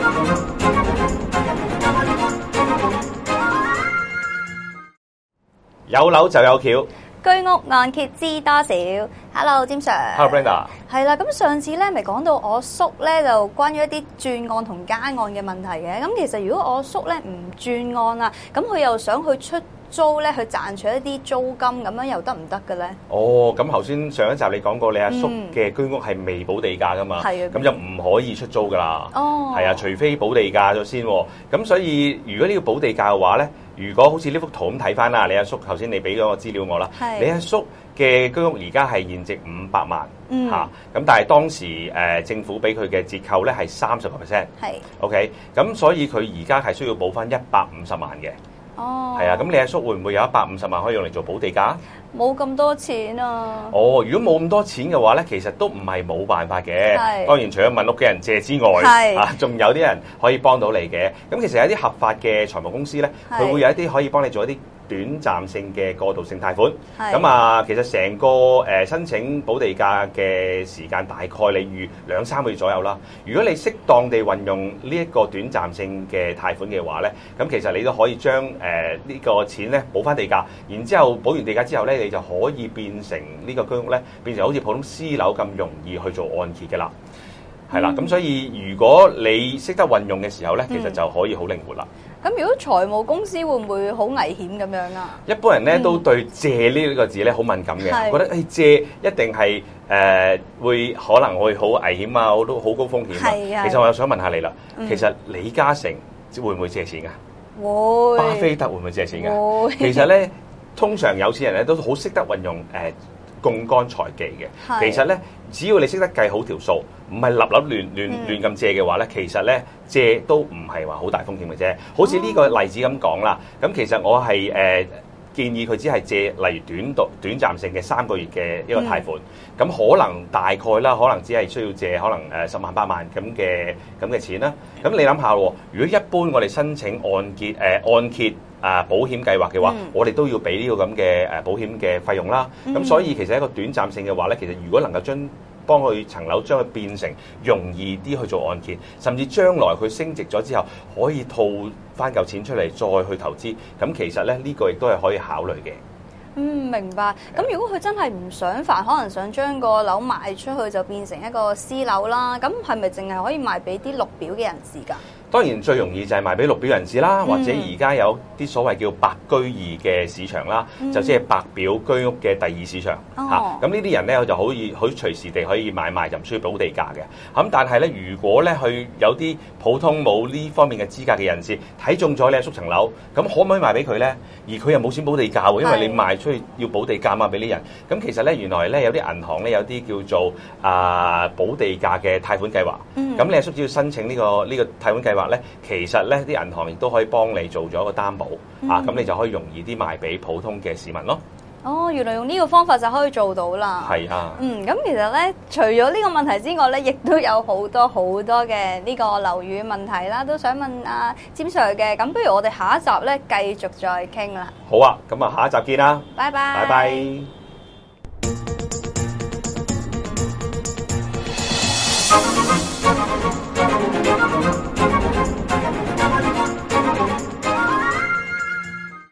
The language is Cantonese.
有樓就有橋， 居屋按揭知多少 ？Hello， 詹 Sir。 Hello Brenda。 係啦，咁上次咧咪講到我叔咧就關於一啲轉按同加按嘅問題嘅。咁其實如果我叔咧唔轉按啊，咁佢又想去出租咧去賺取一啲租金，咁樣又得唔得嘅咧？ 哦，咁頭先上一集你講過你阿叔嘅居屋係未補地價噶嘛，咁就唔可以出租噶啦。 哦，係啊，除非補地價咗先。咁所以如果呢個補地價嘅話咧，如果好似呢幅圖咁睇翻啦，你阿叔頭先你俾咗個資料我啦，你阿叔嘅居屋而家係現值500萬嚇，咁但係當時政府俾佢嘅折扣咧係30%，係 OK， 咁所以佢而家係需要補翻150萬嘅。哦，係啊，咁你阿叔會唔會有150萬可以用嚟做補地價？ 冇咁多錢啊！ 哦，如果冇咁多錢嘅話咧，其實都唔係冇辦法嘅。當然，除咗問屋企人借之外，仲有啲人可以幫到你嘅。咁其實有啲合法嘅財務公司咧，佢會有一啲可以幫你做一啲短暫性嘅過渡性貸款。咁啊，其實成個申請補地價嘅時間大概你預2-3個月左右啦。如果你適當地運用呢一個短暫性嘅貸款嘅話咧，咁其實你都可以將呢個錢咧補翻地價，然之後補完地價之後咧，你就可以變成呢個居屋咧，變成好似普通私樓咁容易去做按揭嘅啦。係啦，咁所以如果你識得運用嘅時候咧，其實就可以好靈活啦。 咁如果財務公司會唔會好危險咁樣啊？ 一般人咧都對借呢個字咧好敏感嘅，覺得借一定係會可能會好危險啊，都好高風險啊。其實我又想問下你啦，其實李嘉誠會唔會借錢㗎？會。巴菲特會唔會借錢㗎？會。其實咧，通常有錢人咧都好識得運用槓桿財技嘅。其實咧，只要你識得計好條數，唔係立亂咁借嘅話咧，其實咧借都唔係話好大風險嘅啫。好似呢個例子咁講啦，咁其實我係建議佢只係借例如短暫性嘅3個月嘅一個貸款，咁可能大概啦，可能只係需要借可能10萬8萬咁嘅錢啦。咁你諗下喎，如果一般我哋申請按揭保險計劃嘅話，我哋都要俾呢個咁嘅保險嘅費用啦。咁所以其實一個短暫性嘅話咧，其實如果能夠幫佢層樓將佢變成容易啲去做按揭，甚至將來佢升值咗之後可以套翻嚿錢出嚟再去投資，咁其實咧呢個亦都係可以考慮嘅。 明白。咁如果佢真係唔想煩，可能想將個樓賣出去就變成一個私樓啦，咁係咪淨係可以賣俾啲綠表嘅人士㗎？ 當然最容易就係賣俾綠表人士啦，或者而家有啲所謂叫白居二嘅市場啦，就即係白表居屋嘅第二市場嚇。咁呢啲人咧就可以隨時地可以買賣，就唔需要補地價嘅。咁但係咧，如果咧佢有啲普通冇呢方面嘅資格嘅人士睇中咗你阿叔層樓，咁可唔可以賣俾佢咧？而佢又冇錢補地價喎，因為你賣出去要補地價嘛，俾啲人。咁其實咧，原來咧有啲銀行咧有啲叫做補地價嘅貸款計劃。咁你阿叔只要申請呢個貸款計劃咧，其實咧啲銀行亦都可以幫你做咗一個擔保咁你就可以容易啲賣俾普通嘅市民咯。 哦，原來用呢個方法就可以做到啦。 係啊。 咁其實咧，除咗呢個問題之外咧，亦都有好多嘅呢個樓宇問題啦，都想問阿詹 Sir 嘅。咁不如我哋下一集咧繼續再傾啦。 好啊，咁啊下一集見啦。 拜拜。 拜拜。